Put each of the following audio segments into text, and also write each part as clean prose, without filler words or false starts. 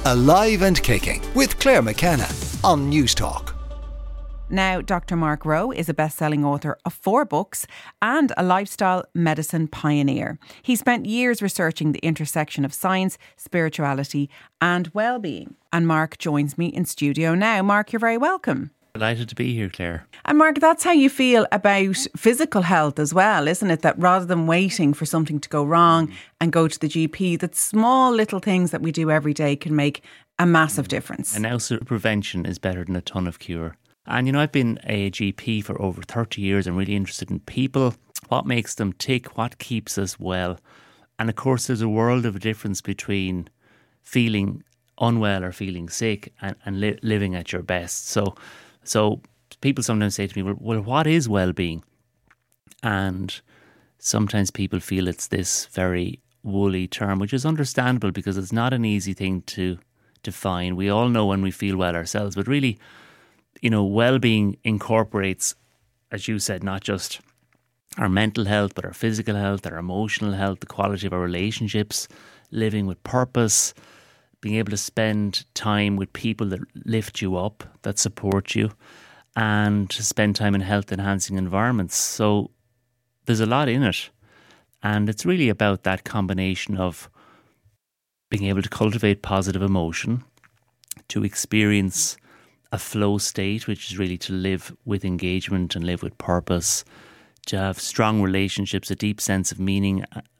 Alive and Kicking with Claire McKenna on News Talk. Now, Dr. Mark Rowe is a best-selling author of 4 books and a lifestyle medicine pioneer. He spent years researching the intersection of science, spirituality and well-being. And Mark joins me in studio now. Mark, you're very welcome. Delighted to be here, Claire. And Mark, that's how you feel about physical health as well, isn't it? That rather than waiting for something to go wrong and go to the GP, that small little things that we do every day can make a massive difference. An ounce of prevention is better than a ton of cure. And, you know, I've been a GP for over 30 years. I'm really interested in people, what makes them tick, what keeps us well. And, of course, there's a world of difference between feeling unwell or feeling sick and living at your best. So people sometimes say to me, well, what is well-being? And sometimes people feel it's this very woolly term, which is understandable because it's not an easy thing to define. We all know when we feel well ourselves, but really, you know, well-being incorporates, as you said, not just our mental health, but our physical health, our emotional health, the quality of our relationships, living with purpose, being able to spend time with people that lift you up, that support you, and to spend time in health-enhancing environments. So there's a lot in it. And it's really about that combination of being able to cultivate positive emotion, to experience a flow state, which is really to live with engagement and live with purpose, to have strong relationships, a deep sense of meaning,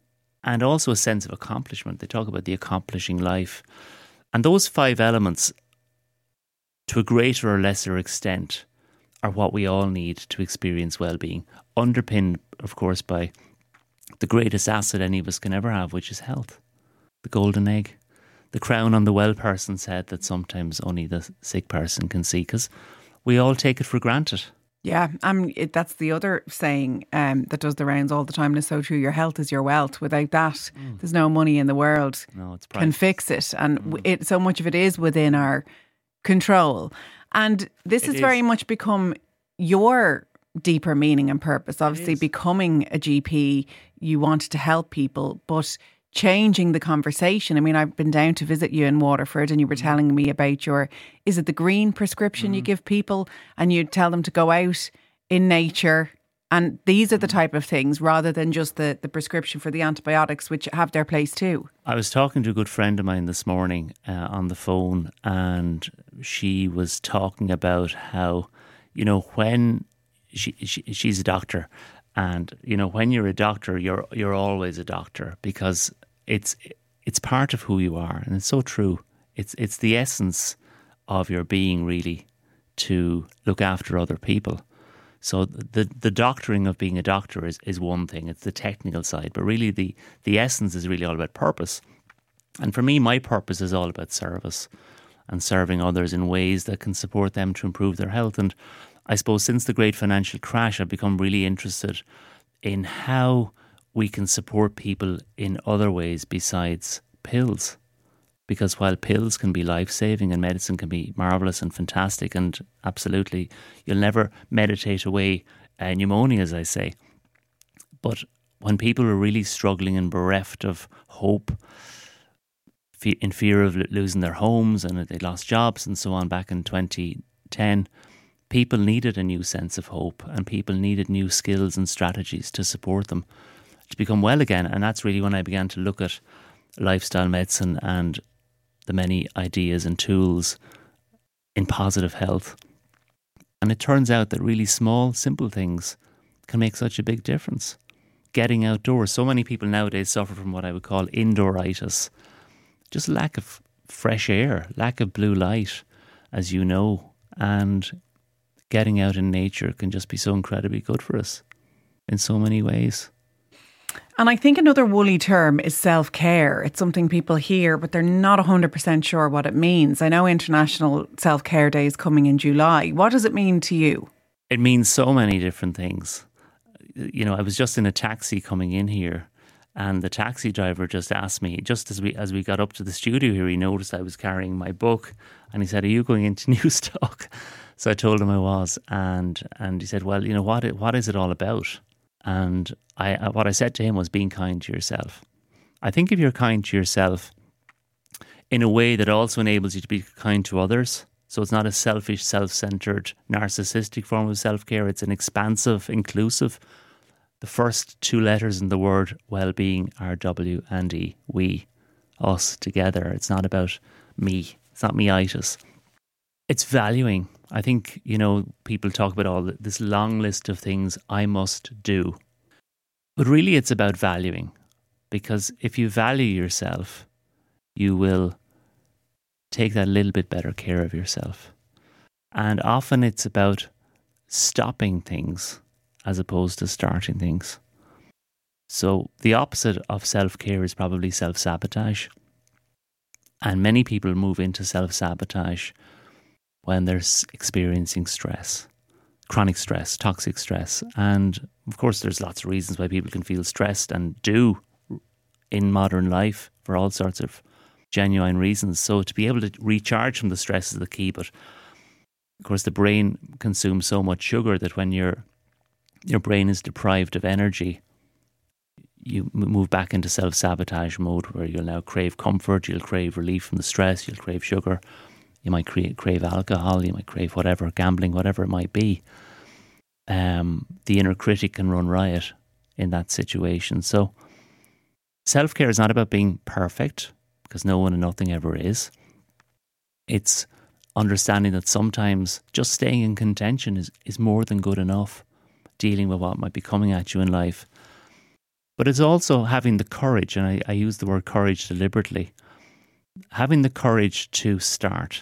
and also a sense of accomplishment. They talk about the accomplishing life. And those 5 elements, to a greater or lesser extent, are what we all need to experience well-being, underpinned, of course, by the greatest asset any of us can ever have, which is health, the golden egg, the crown on the well person's head that sometimes only the sick person can see, because we all take it for granted. Yeah, that's the other saying that does the rounds all the time, and it's so true. Your health is your wealth. Without that, there's no money in the world can fix it. And so much of it is within our control. And this has very much become your deeper meaning and purpose. Obviously, becoming a GP, you wanted to help people, but changing the conversation. I mean, I've been down to visit you in Waterford and you were telling me about is it the green prescription you give people, and you tell them to go out in nature, and these are the type of things rather than just the prescription for the antibiotics, which have their place too. I was talking to a good friend of mine this morning on the phone, and she was talking about how, you know, when she's a doctor, and, you know, when you're a doctor, you're always a doctor because it's part of who you are. And it's so true. It's the essence of your being, really, to look after other people. So the doctoring of being a doctor is one thing. It's the technical side. But really the essence is really all about purpose. And for me, my purpose is all about service and serving others in ways that can support them to improve their health. And I suppose since the great financial crash, I've become really interested in how we can support people in other ways besides pills. Because while pills can be life-saving and medicine can be marvellous and fantastic, and absolutely, you'll never meditate away pneumonia, as I say. But when people are really struggling and bereft of hope, in fear of losing their homes, and they lost jobs and so on back in 2010, people needed a new sense of hope, and people needed new skills and strategies to support them to become well again. And that's really when I began to look at lifestyle medicine and the many ideas and tools in positive health. And it turns out that really small, simple things can make such a big difference. Getting outdoors. So many people nowadays suffer from what I would call indooritis. Just lack of fresh air, lack of blue light, as you know. And getting out in nature can just be so incredibly good for us in so many ways. And I think another woolly term is self-care. It's something people hear, but they're not 100% sure what it means. I know International Self-Care Day is coming in July. What does it mean to you? It means so many different things. You know, I was just in a taxi coming in here, and the taxi driver just asked me, just as we got up to the studio here, he noticed I was carrying my book, and he said, "Are you going into News Talk?" So I told him I was, and he said, "Well, you know, what is it all about?" And what I said to him was being kind to yourself. I think if you're kind to yourself, in a way that also enables you to be kind to others. So it's not a selfish, self-centered, narcissistic form of self-care. It's an expansive, inclusive. The first two letters in the word well-being are W and E. We, us, together. It's not about me. It's not me-itis. It's valuing. I think, people talk about this long list of things I must do. But really it's about valuing. Because if you value yourself, you will take that little bit better care of yourself. And often it's about stopping things as opposed to starting things. So the opposite of self-care is probably self-sabotage. And many people move into self-sabotage when they're experiencing stress, chronic stress, toxic stress. And of course, there's lots of reasons why people can feel stressed and do in modern life for all sorts of genuine reasons. So to be able to recharge from the stress is the key. But of course, the brain consumes so much sugar that when your brain is deprived of energy, you move back into self-sabotage mode where you'll now crave comfort, you'll crave relief from the stress, you'll crave sugar, you might crave alcohol, you might crave whatever, gambling, whatever it might be. The inner critic can run riot in that situation. So self-care is not about being perfect, because no one and nothing ever is. It's understanding that sometimes just staying in contention is more than good enough, dealing with what might be coming at you in life. But it's also having the courage, and I use the word courage deliberately, having the courage to start.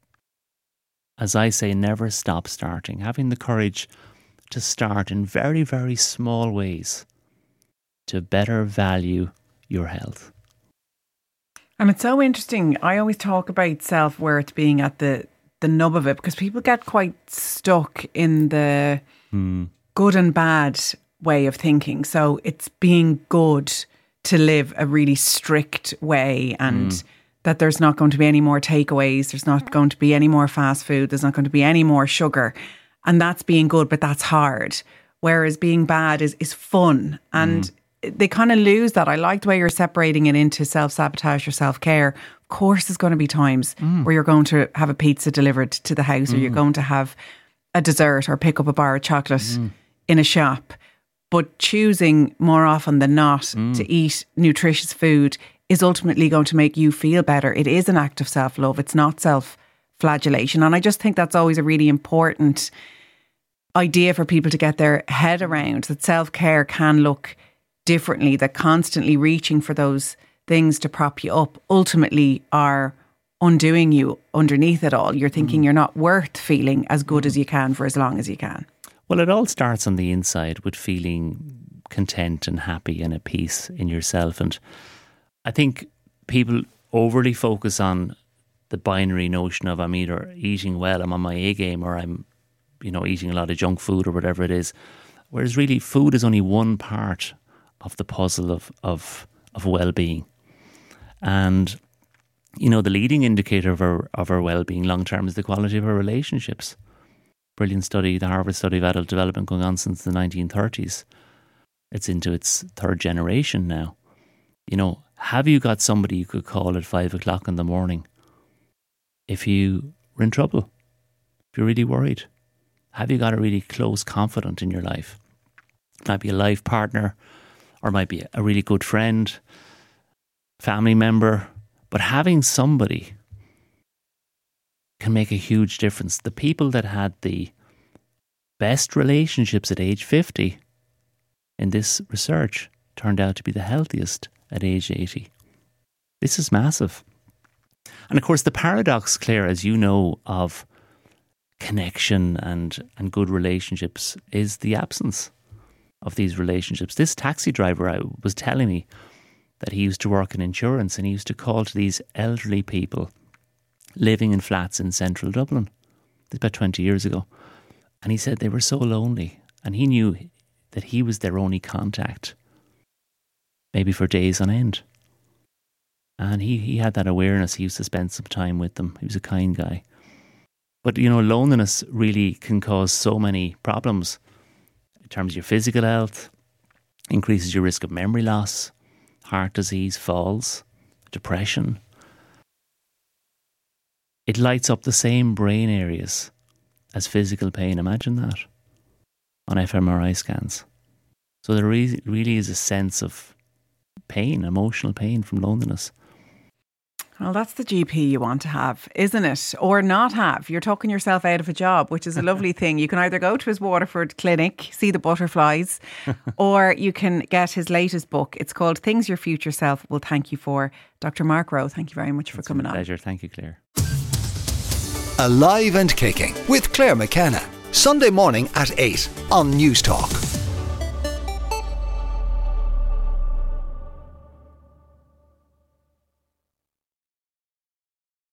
As I say, never stop starting. Having the courage to start in very, very small ways to better value your health. And it's so interesting. I always talk about self-worth being at the nub of it, because people get quite stuck in the good and bad way of thinking. So it's being good to live a really strict way, and that there's not going to be any more takeaways, there's not going to be any more fast food, there's not going to be any more sugar. And that's being good, but that's hard. Whereas being bad is fun. And they kind of lose that. I like the way you're separating it into self-sabotage or self-care. Of course, there's going to be times where you're going to have a pizza delivered to the house, or you're going to have a dessert or pick up a bar of chocolate in a shop. But choosing more often than not to eat nutritious food is ultimately going to make you feel better. It is an act of self-love. It's not self-flagellation. And I just think that's always a really important idea for people to get their head around, that self-care can look differently, that constantly reaching for those things to prop you up ultimately are undoing you underneath it all. You're thinking you're not worth feeling as good as you can for as long as you can. Well, it all starts on the inside with feeling content and happy and at peace in yourself. And I think people overly focus on the binary notion of I'm either eating well, I'm on my A game, or I'm, eating a lot of junk food or whatever it is. Whereas really food is only one part of the puzzle of well-being. And, the leading indicator of our well-being long-term is the quality of our relationships. Brilliant study, the Harvard study of adult development going on since the 1930s. It's into its third generation now. Have you got somebody you could call at 5 o'clock in the morning if you were in trouble, if you're really worried? Have you got a really close confidant in your life? It might be a life partner, or might be a really good friend, family member, but having somebody can make a huge difference. The people that had the best relationships at age 50 in this research turned out to be the healthiest at age 80. This is massive. And of course, the paradox, Claire, as you know, of connection and good relationships is the absence of these relationships. This taxi driver was telling me that he used to work in insurance, and he used to call to these elderly people living in flats in central Dublin. It's about 20 years ago. And he said they were so lonely, and he knew that he was their only contact, maybe for days on end. And he had that awareness. He used to spend some time with them. He was a kind guy. But, loneliness really can cause so many problems in terms of your physical health, increases your risk of memory loss, heart disease, falls, depression. it lights up the same brain areas as physical pain. Imagine that on fMRI scans. So there really is a sense of pain, emotional pain from loneliness. Well, that's the GP you want to have, isn't it? Or not have. You're talking yourself out of a job, which is a lovely thing. You can either go to his Waterford clinic, see the butterflies, or you can get his latest book. It's called Things Your Future Self Will Thank You For. Dr. Mark Rowe, thank you very much for coming on. Pleasure. Thank you, Claire. Alive and Kicking with Claire McKenna. Sunday morning at 8 on News Talk.